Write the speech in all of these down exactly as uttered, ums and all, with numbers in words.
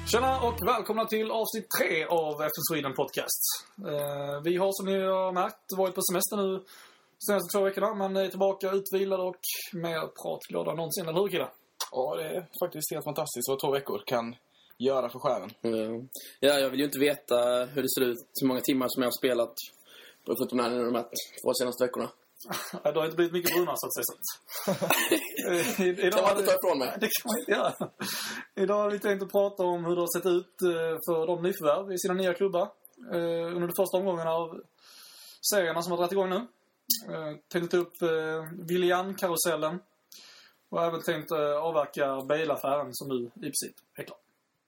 Tjena och välkomna till avsnitt tre av F N Sweden Podcast. Eh, vi har som ni har märkt varit på semester nu senaste två veckorna, men är tillbaka utvilade och mer pratglada än någonsin, eller hur killar? Ja, det är faktiskt helt fantastiskt vad två veckor kan göra för själen. Mm. Ja, jag vill ju inte veta hur det ser ut, hur många timmar som jag har spelat på fotbollsnära de här två senaste veckorna. Det har inte blivit mycket brunnar så att säga så. Idag kan man inte ta ifrån mig. Det kan man inte göra. Idag har vi tänkt att prata om hur det har sett ut för de nyförvärv i sina nya klubbar under de första omgången av serierna som har dragit igång nu. Tänkt upp Willian-karusellen och även tänkt avverka Bale-affären som nu i princip är klar.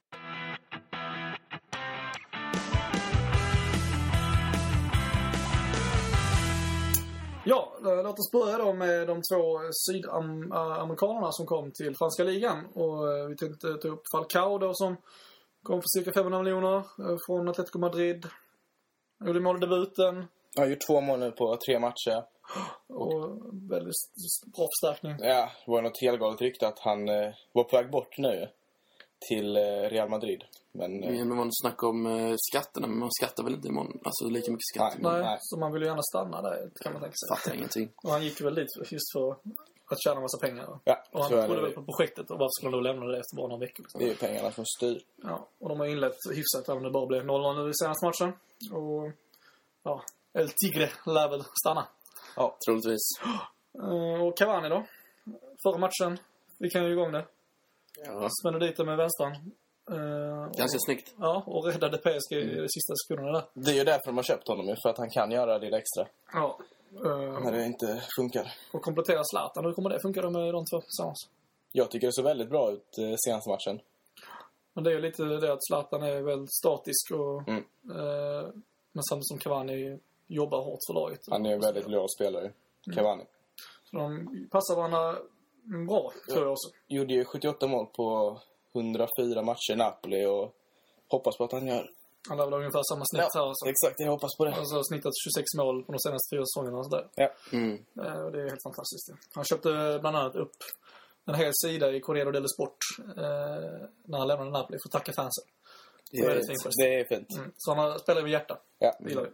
Ja, låt oss börja då med de två sydamerikanerna som kom till franska ligan. Och vi tänkte ta upp Falcao då, som kom för cirka femhundra miljoner från Atletico Madrid. Gjorde måldebuten. Han har gjort två mål nu på tre matcher. Och väldigt bra förstärkning. Ja, det var något helgalet rykte att han eh, var på väg bort nu till eh, Real Madrid. Men, eh, Men det var något snack om eh, skatterna, men man skattar väl inte imorgon. Alltså lika mycket skatt. Nej, nej, så man vill ju gärna stanna där, kan man tänka sig. Fattar ingenting. Och han gick väl dit just för att tjäna en massa pengar. Ja, och han trodde väl på projektet, och varför skulle de lämna det efter bara några veckor? Liksom. Det är ju pengarna som styr. Ja, och de har inlett hyfsat även om det bara blev noll noll nu i senaste matchen. Och ja, El Tigre lär väl stanna. Ja, troligtvis. Och Cavani då? Förra matchen, vi kan ju igång det. Ja. Spände dit det med vänstern. Uh, Ganska och, snyggt. Ja, och räddade P S G i de sista sekunderna där. Det är ju därför de har köpt honom, för att han kan göra det extra. Ja. Uh, när det inte funkar. Och komplettera Zlatan. Hur kommer det funka med de två tillsammans? Jag tycker det så väldigt bra ut eh, senaste matchen. Men det är ju lite det att Zlatan är väldigt statisk och mm. uh, men samtidigt som Cavani jobbar hårt för laget. Han är en väldigt lojal spelare, Cavani. Mm. Så de passar varandra bra, tror jag också. Gjorde ju sjuttioåtta mål på hundrafyra matcher i Napoli och hoppas på att han gör... Han har väl ungefär samma snitt ja, här. Alltså. Exakt, jag hoppas på det. Han har snittat tjugosex mål på de senaste fyra säsongerna och sådär. Ja. Mm. Uh, det är helt fantastiskt. Han köpte bland annat upp en hel sida i Corriere dello Sport uh, när han lämnade Napoli för att tacka fansen. Det är, det är fint. Mm. Så han spelar med hjärta. Ja. Mm.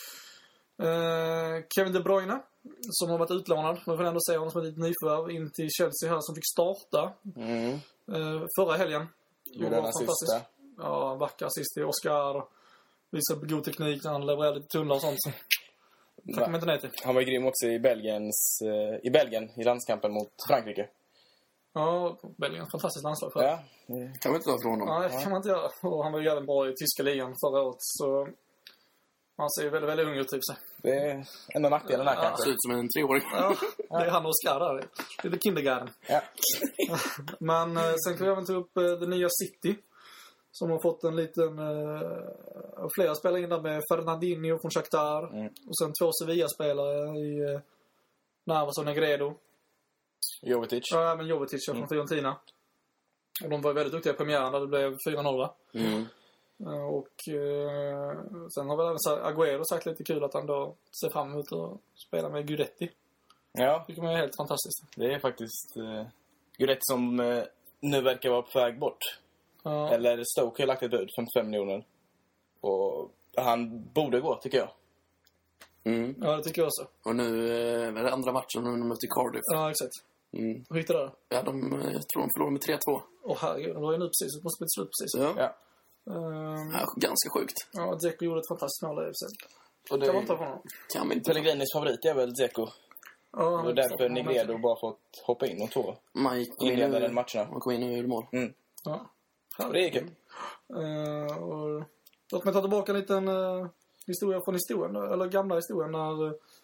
Uh, Kevin De Bruyne, som har varit utlånad, man får ändå säga honom som ett nyförvärv in till Chelsea här, som fick starta mm. uh, förra helgen. Gjorde den sista. Ja, vacker assist i Oscar. Visade god teknik när han levererade lite tunnlar och sånt. Så tackar man inte nej till. Han var grym också i Belgiens, uh, i Belgien i landskampen mot Frankrike. Ja, Belgien, fantastiskt landslag för. Ja. Mm. Kan man inte ta från honom? Nej, det kan man inte göra. Och han var ju även bra i tyska ligan förra året, så han ser ju väldigt, väldigt ung ut typ sig. Det är ändå nackdelen här, ja, kanske. Ser ut som en treåring. Ja, det är han och Oscar där. Det är kindergarten. Ja. Men eh, sen kan vi även ta upp eh, det nya City, som har fått en liten eh, flera spelare in där med Fernandinho från Shakhtar. Mm. Och sen två Sevilla-spelare i eh, Navas och Negredo. Jovetic. Ja, men Jovetic från mm. Fiorentina. Och de var väldigt duktiga i premiären där det blev fyra noll, va? Mm. Och eh, sen har väl även Agüero sagt lite kul att han då ser fram emot att spela med Guidetti. Ja. Det kommer vara helt fantastiskt. Det är faktiskt eh, Guidetti som eh, nu verkar vara på väg bort. Ja. Eller Stoke har lagt ett bud, femtiofem miljoner. Och han borde gå, tycker jag. Mm. Ja, det tycker jag också. Och nu eh, är det andra matchen när de möter Cardiff. Ja, exakt. Mm. Hur gick det där? Ja, de, jag tror de förlorade med tre två. Åh herregud, de var ju nu precis. Det måste bli slut precis. Ja. Ja. Um, ja, ganska sjukt. Ja, Dzeko gjorde ett fantastiskt mål där i sig. Och det kan man ta honom? Kan man inte. Pellegrinis favorit är väl Dzeko. Ja, och därför Negredo bara fått hoppa in och två. Man gick in inledde den matcherna. Man kom in och gjorde mål. Mm. Ja. Och det är kul. Uh, och låt mig ta tillbaka en liten uh, historia från historien, eller gamla historien, när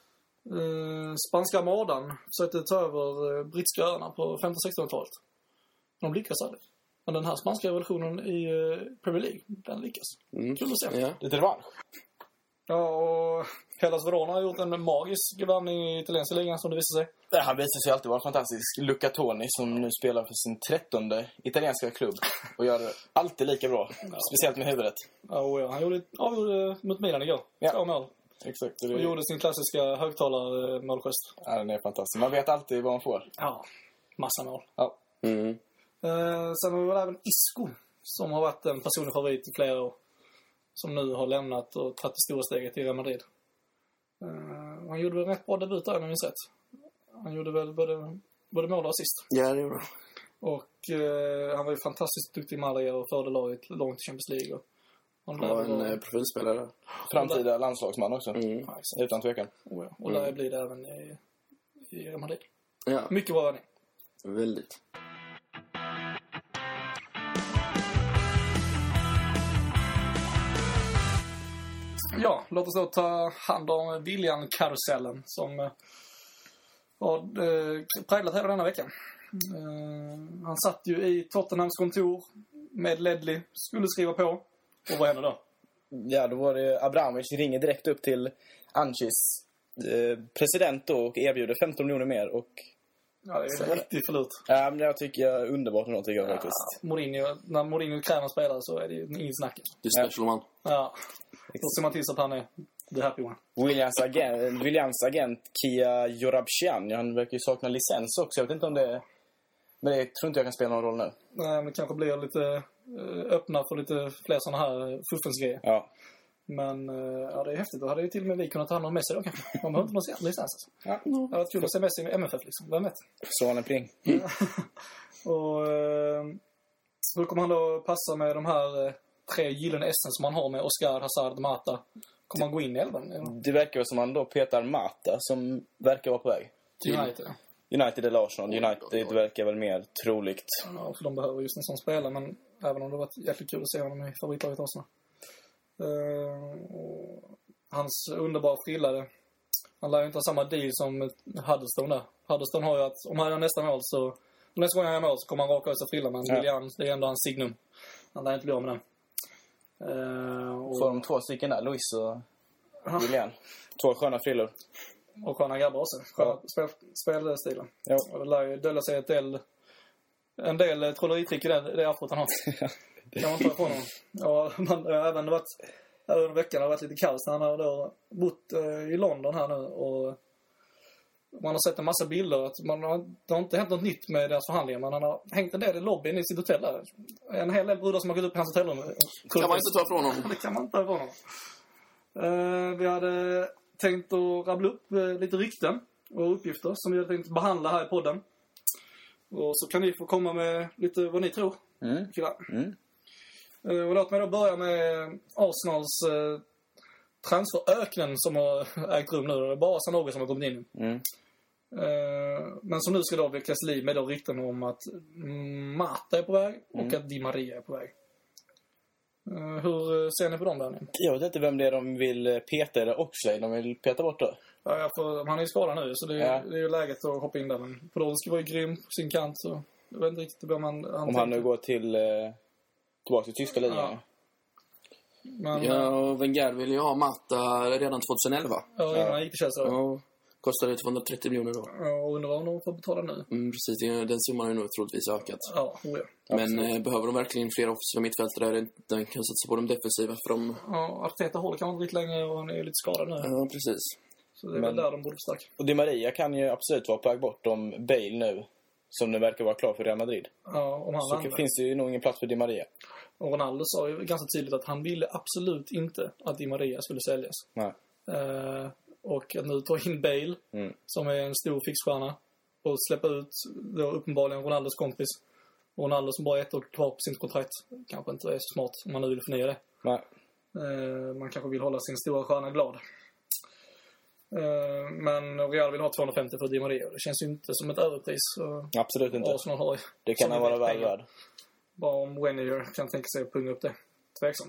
uh, spanska armadan försökte ta över uh, brittiska öarna på femtonhundra- och sextonhundratalet. De lyckas aldrig. Men den här spanska revolutionen i uh, Premier League, den lyckas. Mm. Kul att se. Ja. Lite revansch. Ja, och Hellas Verona har gjort en magisk värvning i italienska ligan som det visar sig. Det här visar sig alltid vara fantastisk. Luca Toni som nu spelar för sin trettonde italienska klubb och gör det alltid lika bra. Ja. Speciellt med huvudet. Ja, och ja, han gjorde, avgjorde mot Milan igår. Ja. Två mål. Exakt. Och, och gjorde sin klassiska högtalarmålgest. Ja, den är fantastisk. Man vet alltid vad man får. Ja, massa mål. Ja. Mm. Eh, sen har vi väl även Isco som har varit en personlig favorit i flera år. Som nu har lämnat och tagit det stora steget till Real Madrid. Uh, han gjorde väl rätt bra debut där, om jag minns rätt. Han gjorde väl både, både mål och assist. Ja, det gjorde han. Och uh, han var ju fantastiskt duktig i Malaga och förde laget långt i Champions League. Och han var en och... profilspelare. Framtida landslagsman också. Mm. Ja, utan tvekan. Och, ja. och där mm. blir det även i, i Real Madrid. Ja. Mycket bra värning. Väldigt. Ja, låt oss då ta hand om Willian-karusellen som eh, har eh, präglat hela denna veckan. Eh, han satt ju i Tottenhams kontor med Ledley, skulle skriva på. Och vad hände då? Ja, då var det Abramovich ringer direkt upp till Anchis eh, president då och erbjuder femton miljoner mer och... Ja, det är en riktig förlut. Ja, men jag tycker jag är underbart något tycker jag ja, faktiskt. Mourinho, när Mourinho kräver spelare så är det ju ingen snack. Det är special man. Ja, då ser man till så att han är the happy one. Williams agent, Williams agent Kia Jorabshian, han verkar ju sakna licens också. Jag vet inte om det är... Men det tror inte jag kan spela någon roll nu. Nej, men det kanske blir lite öppna för lite fler sådana här fuffensgrejer. Ja. Men ja, det är häftigt. Då hade ju till och med vi kunnat ta hand om Messi då kanske. Man behöver inte någon licens alltså. Ja. Det hade varit kul att se Messi med M F F liksom. Vem vet? Så han är pling. Mm. Och eh, hur kommer han då passa med de här eh, tre gyllene essen som man har med Oscar, Hazard, Mata? Kommer han gå in i elvan? Ja. Det verkar som han då petar Mata som verkar vara på väg. Till United, ja. United eller Arsenal. United verkar väl mer troligt. Ja, för de behöver just en sån spelare. Men även om det varit jäkligt kul att se honom i favoritlaget Arsenal. Uh, och hans underbara frillade. Han lär ju inte ha samma deal som Huddlestone där. Huddlestone har ju att om han gör nästa mål så... Nästa gång han gör mål så kommer han raka ut sig frilla. Men ja. William, det är ändå hans signum. Han lär inte bli av med den. Uh, och... Får de två stycken där, Luis och William. Två sköna frillor. Och sköna grabbar också. Sköna ja. spel, spelstilen. Ja. Och det lär ju dölja sig ett del, en del trolleritrick i det, det afrot han har. Det kan man ta ifrån honom. Ja, man har även varit... Under veckan har det varit lite kaos när han har då bott eh, i London här nu. Och man har sett en massa bilder. Att man har, det har inte hänt något nytt med deras förhandlingar. Men han har hängt en del i lobbyn i sitt hotell där. En hel del brudar som har gått upp i hans hotellrum. Kan man inte ta ifrån honom? Det kan man inte ta ifrån honom. Uh, vi hade tänkt att rabbla upp uh, lite rykten och uppgifter som vi hade tänkt behandla här i podden. Och så kan ni få komma med lite vad ni tror. Mm. Mm. Uh, och låt mig då börja med Arsenals uh, transferöknen som har ägt rum nu. Det är bara Sanogo som har kommit in. Mm. Uh, men som nu ska då väckas liv med då rykten om att Mata är på väg och mm. att Di Maria är på väg. Uh, hur ser ni på dem där? Jag vet inte vem det är de vill peta eller också. De vill peta bort då. Ja, jag får, han är ju skadad nu så det är, ja. det är ju läget att hoppa in där. Men Podolski var ju grym på sin kant så jag vet inte riktigt vad man... Han om han nu går till... Eh, tillbaka till tyska ligan. Ja. Men, ja, och Wenger ville ju ha Mata redan tjugoelva. Ja, innan han gick till Chelsea. Ja, kostade tvåhundratrettio miljoner då. Ja, och undrar vad de får betala nu. Mm, precis, den summan har ju nog troligtvis ökat. Ja, oh ja. Men eh, behöver de verkligen fler offensiva mittfältare? Den kan satsa på de defensiva för de... Ja, Arteta håller kanske inte riktigt längre och han är lite skadad nu. Ja, precis. Så det är men, väl där de borde förstärka. Och Di Maria kan ju absolut vara på väg bort om Bale nu, som nu verkar vara klar för Real Madrid. Ja, om han så landar. Finns det ju nog ingen plats för Di Maria. Och Ronaldo sa ju ganska tydligt att han ville absolut inte att Di Maria skulle säljas. Nej. Uh, och att nu ta in Bale, mm. som är en stor fixstjärna, och släppa ut då uppenbarligen Ronaldos kompis. Ronaldo som bara är ett år kvar på sitt kontrakt. Kanske inte är så smart om man nu vill förnya det. Nej. Uh, man kanske vill hålla sin stora stjärna glad. Uh, men Real vill ha tvåhundrafemtio för Di Maria. Det känns ju inte som ett överpris. Uh, Absolut inte. Arsenal har, det kan han vara väl värd. Bara om Wenger kan tänka sig att punga upp det. Tveksamt.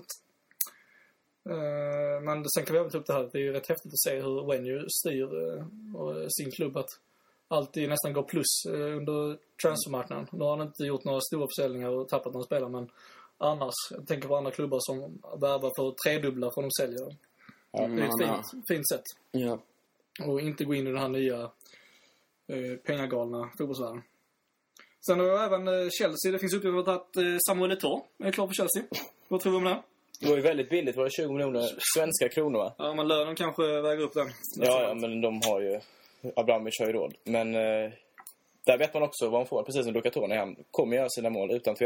Uh, men sen kan vi även ta upp det här. Det är ju rätt häftigt att se hur Wenger styr uh, sin klubb. Att alltid nästan går plus uh, under transfermarknaden. Nu har han inte gjort några stora försäljningar och tappat några spelare. Men annars, jag tänker på andra klubbar som värvar för tredubbla för de säljer. Mm, det är ett fint, fint sätt. Ja. Och inte gå in i den här nya uh, pengagalna fotbollsvärlden. Sen har jag även uh, Chelsea. Det finns uppgifter att uh, Samuel Eto'o är klar för Chelsea. Vad tror du om det? Det var ju väldigt billigt. Det var tjugo miljoner svenska kronor, va? Ja, men lönen kanske väger upp den. Ja, ja, men de har ju... Abramovich har ju råd. Men eh, där vet man också vad han får. Precis som Lucatoni. Han kommer göra sina mål utan tvekan.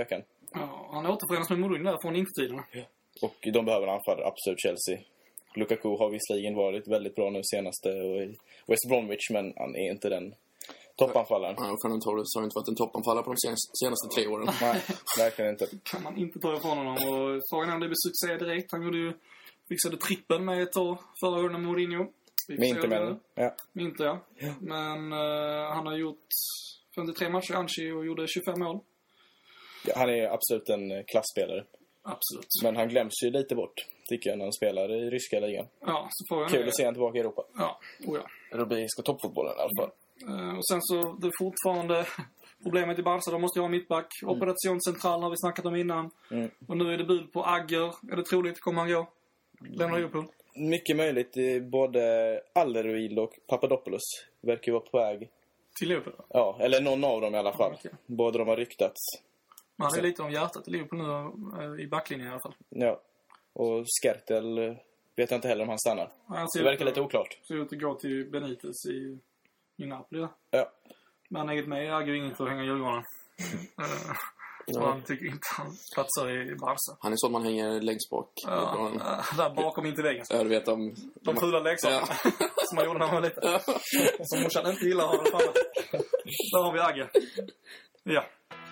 Ja, han återförenas med Mourinho där från intertiderna. Ja. Och de behöver en anfallare, absolut Chelsea. Lukaku har visserligen varit väldigt bra nu senaste och i West Bromwich, men han är inte den toppanfallaren. Ja, Fernando Torres har inte varit en toppanfallare på de senaste, senaste tre åren. Nej, verkligen inte. Kan man inte ta ifrån honom. Och frågan är om det blir succé direkt. Han gjorde ju, fixade trippen med ett år förra året med Mourinho. Med inte med ja. Med inte, ja. ja. Men uh, han har gjort femtiotre matcher i Anchi och gjorde tjugofem mål. Ja, han är absolut en klassspelare. Absolut. Men han glöms ju lite bort, tycker jag, när han spelar i ryska ligan. Ja, så får Kul att se han tillbaka i Europa. Ja, oh ja. Europeiska toppfotbollen i alla fall. Uh, och sen så, det är fortfarande problemet i Barca. De måste ju ha mittback. Mm. Operationscentral har vi snackat om innan. Mm. Och nu är det bud på Agger. Är det troligt? Kommer han gå? Lämnar Liverpool? Mycket möjligt. Både Alderweireld och Papadopoulos verkar ju vara på väg. Till Liverpool? Ja, eller någon av dem i alla fall. Okay. Båda de har ryktats. Man är lite om hjärtat i Liverpool nu, i backlinjen i alla fall. Ja, och Skertel vet jag inte heller om han stannar. Han det verkar lite oklart. Ser ut att gå till Benitez i, i Napoli. Ja. Men han är inget med, jag äger inget att hänga i Djurgården. Så han tycker inte han platsar i Barca. Han är sån man hänger längst bak. Ja, där bakom inte väggen. Ja, du vet om... De fula leksakerna ja. Som man gjorde när man var liten. Ja. Som morsan inte gillar har det framme. Där har vi Agge. Ja.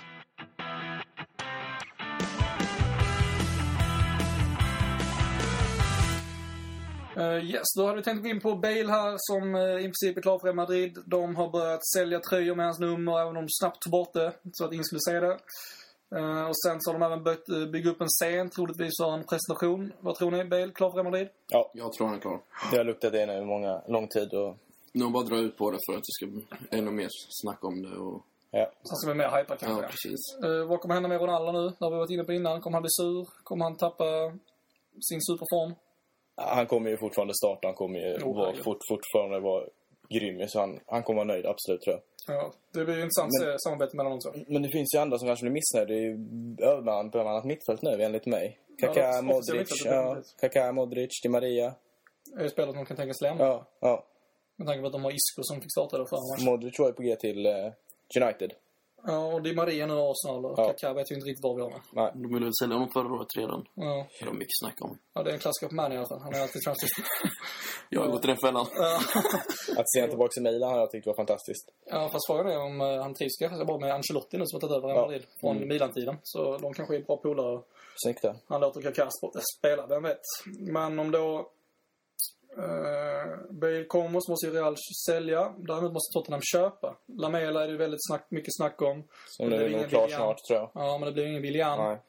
Uh, yes, då hade vi tänkt gå in på Bale här som uh, i princip är klar för Madrid. De har börjat sälja tröjor med hans nummer, även om de snabbt tog bort det så att ingen skulle se det. Uh, och sen så har de även börjat uh, bygga upp en scen, troligtvis har en presentation. Vad tror ni? Bale klar för Madrid? Ja, jag tror han är klar. Det har luktat det nu många, lång tid. Och... Nu har bara dra ut på det för att det ska bli ännu mer snack om det. Och... Ja. Så ska vi mer hypa kanske. Ja, precis. Uh, vad kommer hända med Ronaldo nu? Det har vi varit inne på innan. Kommer han bli sur? Kommer han tappa sin superform? Han kommer ju fortfarande starta. Han kommer ju oh, vara fort, fortfarande vara grym. Så han, han kommer vara nöjd, absolut, tror jag. Ja, det blir ju intressant men, samarbete mellan dem så. Men det finns ju andra som kanske blir missnöjda. Det är ju överman på annat mittfält nu, enligt mig. Kaká, ja, Modric, ja, Kaká, Modric, Di Maria. Är ju spelare som kan tänkas lämna. Ja, ja. Med tanke på att de har Isco som fick starta det förra matchen. Modric var ju på G till uh, United. Ja, och Di Maria nu har Arsenal och ja. Kaká vet ju inte riktigt vad vi har med. Nej, de ville väl sälja honom förra året redan. Ja. Det är mycket snack om. Ja, det är en klassiker på Man i alla fall. Han är alltid transfer. Jag har gått i den fällan. Ja. Att se han tillbaka i Milan har jag tyckt var fantastiskt. Ja, fast frågan är om uh, han trivs kanske bara med Ancelotti nu som har tagit över ja. Madrid från mm. Milan-tiden. Så de kanske är bra polare. Snyggt där. Han låter Kaká spela, vem vet. Men om då Uh, Bale kommer så måste ju Real sälja. Däremot måste Tottenham köpa. Lamela är det ju väldigt snack, mycket snack om. Så det är nog klart snart, tror jag. Ja, men det blir ingen Willian. Nej.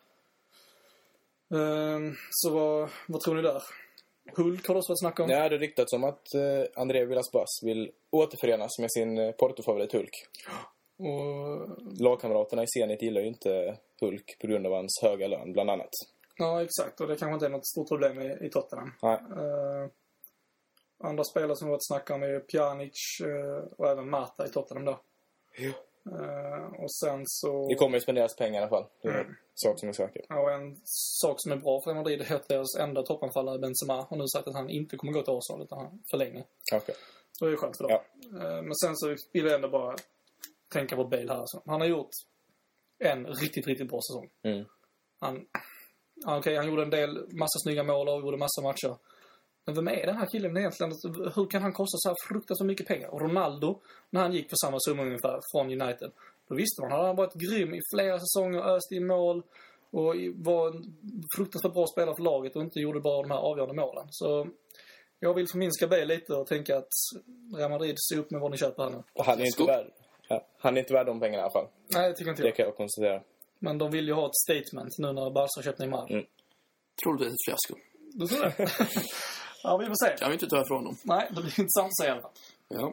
Uh, så vad, vad tror ni där? Hulk har det också varit snack om. Ja, det är riktat som att uh, André Villas-Boas vill återförenas med sin uh, Porto-favorit Hulk. Och lagkamraterna i Zenit gillar ju inte Hulk på grund av hans höga lön, bland annat. Ja, exakt. Och det kanske inte är något stort problem i, i Tottenham. Nej. Uh, andra spelare som har varit snacka om är Pjanic uh, och även Mata i Tottenham då. Ja. Uh, och sen så... Det kommer ju spenderas pengar i alla fall. Det är mm. en sak som är säker. Ja, och en sak som är bra för Madrid är att deras enda toppanfallare Benzema har nu sagt att han inte kommer gå till Arsenal utan han förlänger. Okej. Okay. Så det är skönt för dem. Ja. Uh, men sen så vill jag ändå bara tänka på Bale här. Så. Han har gjort en riktigt, riktigt bra säsong. Mm. Han... Ja, okej, han gjorde en del, massa snygga mål och gjorde massa matcher. Men vem är den här killen egentligen? Hur kan han kosta så här fruktansvärt mycket pengar? Och Ronaldo, när han gick för samma summa ungefär från United, då visste man, han hade varit grym i flera säsonger, öst i mål och var en fruktansvärt bra spelare för laget och inte gjorde bara de här avgörande målen. Så jag vill förminska Bale lite och tänka att Real Madrid ser upp med vad ni köper här nu. Och han är inte värd, ja, han är inte värd de pengarna i alla fall. Nej, det tycker inte jag. Det kan jag konstatera. Men de vill ju ha ett statement nu när Barca köpt Neymar. Mm. Tror du det är ett fiasko? Du tror det? Ja, vi får se. Kan vi inte ta ifrån dem? Nej, det blir intressant att se i alla fall. Ja.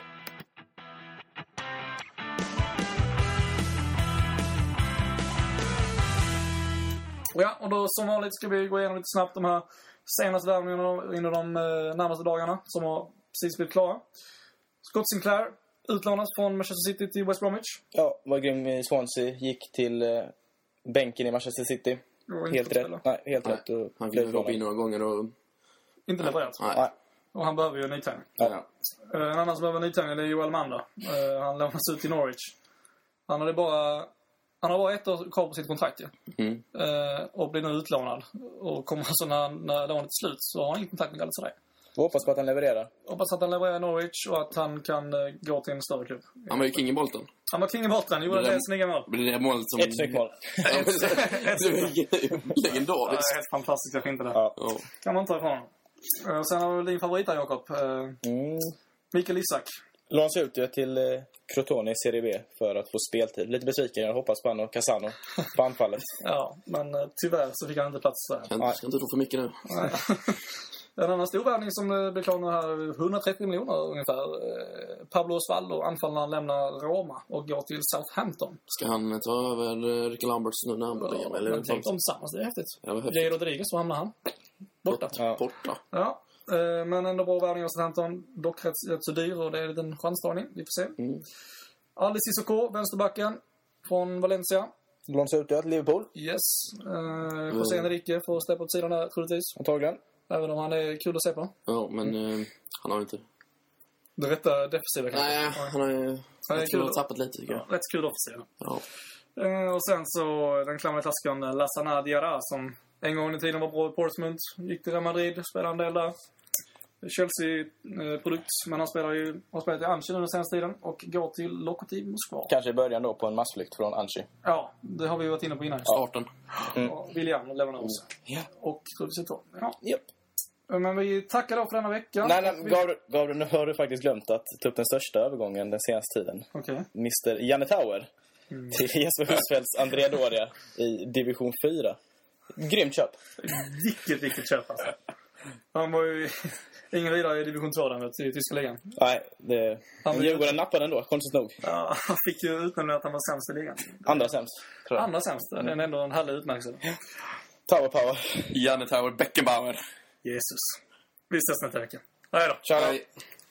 Ja, och då som vanligt ska vi gå igenom lite snabbt de här senaste värvningarna inom de eh, närmaste dagarna som har precis blivit klara. Scott Sinclair utlånas från Manchester City till West Bromwich. Ja, var grym i Swansea. Gick till eh, bänken i Manchester City. Helt rätt. Nej, helt Nej. rätt. Och han fick hoppa in några gånger och... Inte levererat. Nej. Nej. Och han behöver ju en nytändning. Ja. Uh, en annan som behöver en nytändning är Joel Manda. Uh, han lånas ut till Norwich. Han hade bara Han har bara ett år kvar på sitt kontrakt, ja. Mm. Eh, och blir nu utlånad. Och kommer alltså när, när lånet är slut så har han inget kontrakt med Galatasaray. Och hoppas på att han levererar. Hoppas att han levererar Norwich och att han kan uh, gå till en större klubb. Han var ju king i Bolton. Han var king i Bolton, gjorde det snygga mål. Det är det målet som... Ett snyggt mål. Legendariskt. Ja, helt fantastiskt, jag inte det. Ja. Ja. Kan man ta ifrån honom. Uh, sen har vi din favorit där, Jakob. Uh, Mm. Mikael Isak. Låns ut det till eh, Crotone i Serie B för att få speltid. Lite besviken, jag hoppas på han och Casano på anfallet. Ja, men uh, tyvärr så fick han inte plats där. Jag ska inte tro för mycket nu. En annan stor värvning som uh, blir klar nu här, hundratrettio miljoner ungefär. Uh, Pablo Osvaldo, anfallaren, lämnar Roma och går till Southampton. Ska han ta över uh, Ricky Lamberts nu när han börjar? Ja, Eller men tänk om tillsammans, det är häftigt. Ja, vad häftigt. Jay Rodriguez, så hamnar han. Borta. Ja. Borta. Ja, eh, men ändå bra värvning av Southampton. Dock rätt, rätt så dyr och det är en liten chansdragning. Vi får se. Mm. Ali Sissoko, vänsterbacken från Valencia. Låns ut det till Liverpool, Yes. Eh, José Enrique får steppa åt sidan där, troligtvis. antagligen. Även om han är kul att se på. Ja, men uh, han har ju inte... Det rätta defensiva kanske. Nej, han har ju... Han är Jag tror kul. han har tappat lite, tycker jag. Ja, rätt kul offensiv. Ja. Eh, och sen så den klamra klassikern Lassana Diarra som en gång i tiden var bra i Portsmouth. Gick till Real Madrid, spelade en del där. Chelsea-produkt, men han spelar ju har spelat i Anchi nu den senaste tiden och går till Lokomotiv Moskva. Kanske i början då på en massflykt från Anchi. Ja, det har vi varit inne på innan. Starten. Mm. Och William och Levanos. Ja. Och Truls Ja. Japp. Men vi tackar då för denna vecka. Nej, nej, vi... Gabriel, Gabriel, nu har du faktiskt glömt att ta upp den största övergången den senaste tiden. Okej. mister Janne Tauer Mm. till Jesper Husfeldts Andrea Doria i division fyra. Grymt köp. Vilket, vilket köp alltså. Han var ju ingen vidare i division två där i tyska ligan. Nej, det... Han var- Djurgården nappade ändå, konstigt nog. Ja, han fick ju utnämna att han var sämst i ligan. Andra sämst, tror jag. Andra sämst. Det är ändå en härlig utmärkelse. Tower power. Janne Tauer Beckenbauer. Jesus. Vi ses nästa vecka. Hej då. Ciao. Hej.